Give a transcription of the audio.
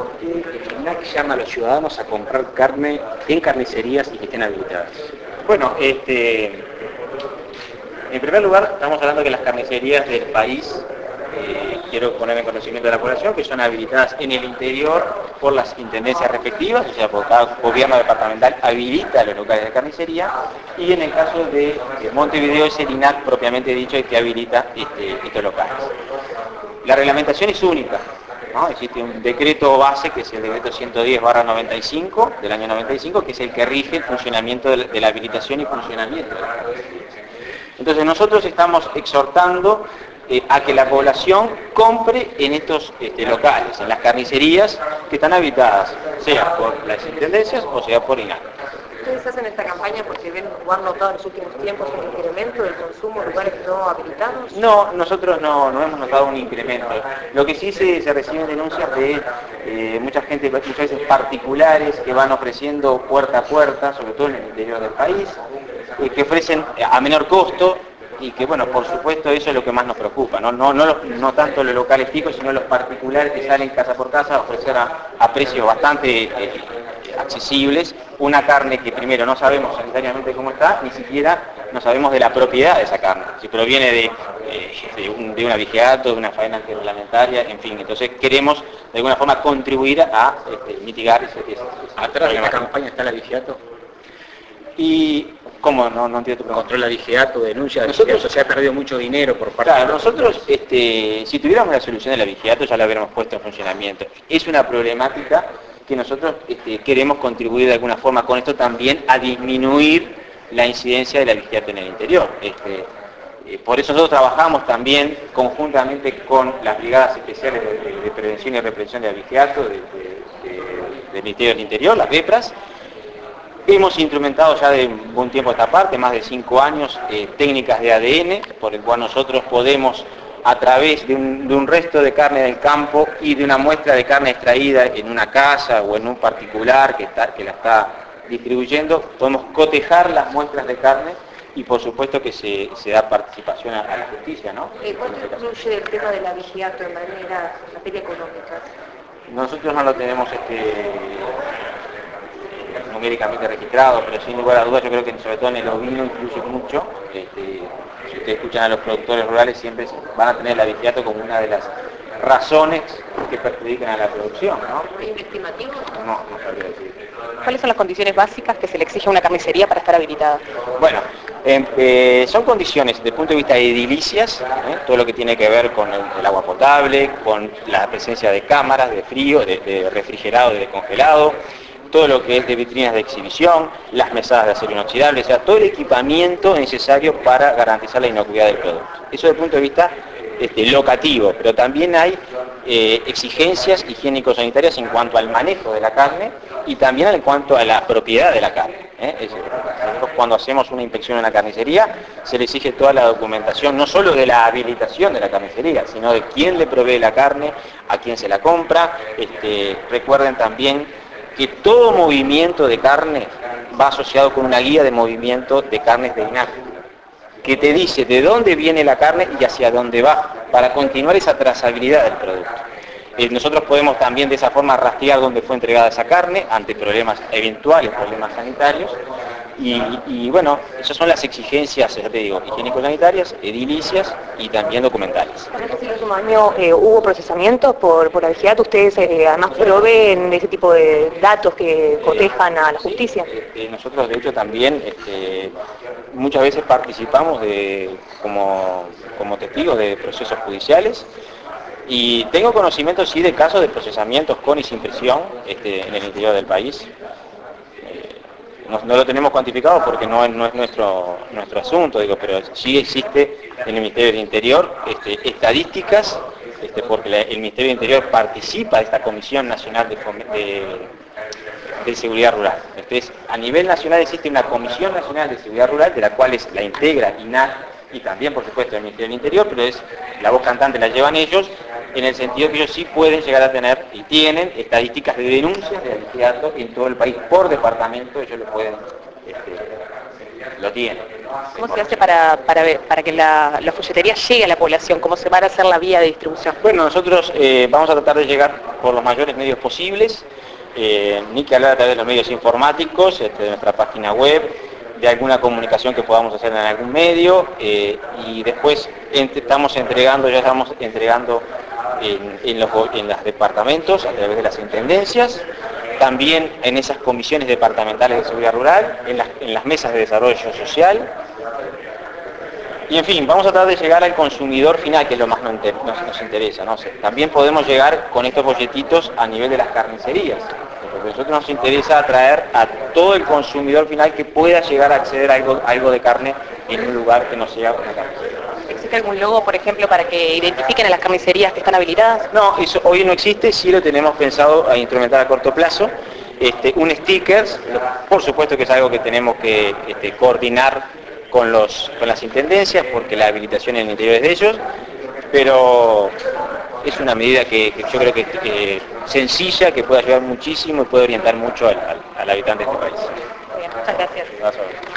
¿por qué el INAC llama a los ciudadanos a comprar carne en carnicerías y que estén habilitadas? Bueno, en primer lugar, estamos hablando que las carnicerías del país, quiero poner en conocimiento de la población, que son habilitadas en el interior por las intendencias respectivas, o sea, por cada gobierno departamental habilita los locales de carnicería, y en el caso de Montevideo es el INAC propiamente dicho el que habilita estos locales. La reglamentación es única, ¿no? Existe un decreto base, que es el decreto 110/95 del año 95, que es el que rige el funcionamiento de la habilitación y funcionamiento de las carnicerías. Entonces nosotros estamos exhortando a que la población compre en estos locales, en las carnicerías que están habilitadas, sea por las intendencias o sea por INAC. ¿Ustedes hacen esta campaña porque ven o han notado en los últimos tiempos un incremento del consumo en lugares no habilitados? No, nosotros no hemos notado un incremento. Lo que sí se reciben denuncias de mucha gente, muchas veces particulares, que van ofreciendo puerta a puerta, sobre todo en el interior del país, que ofrecen a menor costo y que, bueno, por supuesto eso es lo que más nos preocupa, no tanto los locales fijos, sino los particulares que salen casa por casa a ofrecer a precios bastante accesibles una carne que primero no sabemos sanitariamente cómo está, ni siquiera no sabemos de la propiedad de esa carne, si proviene de un abigeato, de una faena reglamentaria, en fin. Entonces queremos de alguna forma contribuir a mitigar ese ¿Atrás de la campaña está el abigeato? Y ¿cómo? No entiendo tu pregunta. Control del abigeato, denuncia de Nosotros, abigeato, se ha perdido mucho dinero por parte claro, de los nosotros si tuviéramos la solución del abigeato ya la hubiéramos puesto en funcionamiento. Es una problemática que nosotros queremos contribuir de alguna forma con esto también a disminuir la incidencia del abigeato en el interior. Por eso nosotros trabajamos también conjuntamente con las brigadas especiales de prevención y represión de abigeato del Ministerio del Interior, las BEPRAS. Hemos instrumentado ya de un tiempo a esta parte, más de 5 años, técnicas de ADN, por el cual nosotros podemos, a través de un resto de carne del campo y de una muestra de carne extraída en una casa o en un particular que la está distribuyendo, podemos cotejar las muestras de carne y por supuesto que se da participación a la justicia, ¿no? ¿Cuánto incluye el tema del abigeato en materia económica? Nosotros no lo tenemos numéricamente registrado, pero sin lugar a dudas yo creo que sobre todo en el ovino influye mucho. Si ustedes escuchan a los productores rurales siempre van a tener el abigeato como una de las razones que perjudican a la producción, ¿no? ¿Hay un estimativo? No sabría decir. ¿Cuáles son las condiciones básicas que se le exige a una carnicería para estar habilitada? Bueno, son condiciones desde el punto de vista edilicias, todo lo que tiene que ver con el agua potable, con la presencia de cámaras, de frío, de refrigerado, de descongelado, todo lo que es de vitrinas de exhibición, las mesadas de acero inoxidable, o sea, todo el equipamiento necesario para garantizar la inocuidad del producto. Eso desde el punto de vista locativo, pero también hay exigencias higiénico-sanitarias en cuanto al manejo de la carne y también en cuanto a la propiedad de la carne. Nosotros cuando hacemos una inspección en la carnicería se le exige toda la documentación, no solo de la habilitación de la carnicería, sino de quién le provee la carne, a quién se la compra. Recuerden también que todo movimiento de carne va asociado con una guía de movimiento de carnes de INAC, que te dice de dónde viene la carne y hacia dónde va, para continuar esa trazabilidad del producto. Nosotros podemos también de esa forma rastrear dónde fue entregada esa carne ante problemas eventuales, problemas sanitarios, y bueno, esas son las exigencias, ya te digo, higiénico-sanitarias, edilicias y también documentales. En este último año hubo procesamiento por abigeato. ¿Ustedes además proveen de ese tipo de datos que cotejan a la justicia? Nosotros de hecho también muchas veces participamos como testigos de procesos judiciales y tengo conocimiento sí de casos de procesamientos con y sin prisión en el interior del país. No lo tenemos cuantificado porque no es nuestro asunto, pero sí existe en el Ministerio del Interior estadísticas, porque el Ministerio del Interior participa de esta Comisión Nacional de Seguridad Rural. Entonces, a nivel nacional existe una Comisión Nacional de Seguridad Rural, de la cual la integra INAC y también, por supuesto, el Ministerio del Interior, pero la voz cantante la llevan ellos, en el sentido que ellos sí pueden llegar a tener y tienen estadísticas de denuncias de abigeato en todo el país por departamento, ellos lo pueden lo tiene. ¿Cómo se hace para que la folletería llegue a la población? ¿Cómo se va a hacer la vía de distribución? Bueno, nosotros vamos a tratar de llegar por los mayores medios posibles, ni que hablar a través de los medios informáticos, de nuestra página web, de alguna comunicación que podamos hacer en algún medio, y después ya estamos entregando en los departamentos a través de las intendencias, también en esas comisiones departamentales de seguridad rural, en las mesas de desarrollo social. Y en fin, vamos a tratar de llegar al consumidor final, que es lo más nos interesa, ¿no? También podemos llegar con estos folletitos a nivel de las carnicerías. Porque a nosotros nos interesa atraer a todo el consumidor final que pueda llegar a acceder a algo de carne en un lugar que no sea una carnicería. ¿Existe algún logo, por ejemplo, para que identifiquen a las carnicerías que están habilitadas? No, eso hoy no existe, sí lo tenemos pensado a instrumentar a corto plazo. Un sticker, por supuesto que es algo que tenemos que coordinar con las intendencias, porque la habilitación en el interior es de ellos, pero es una medida que yo creo que sencilla, que puede ayudar muchísimo y puede orientar mucho al habitante de este país. Muy bien, muchas gracias.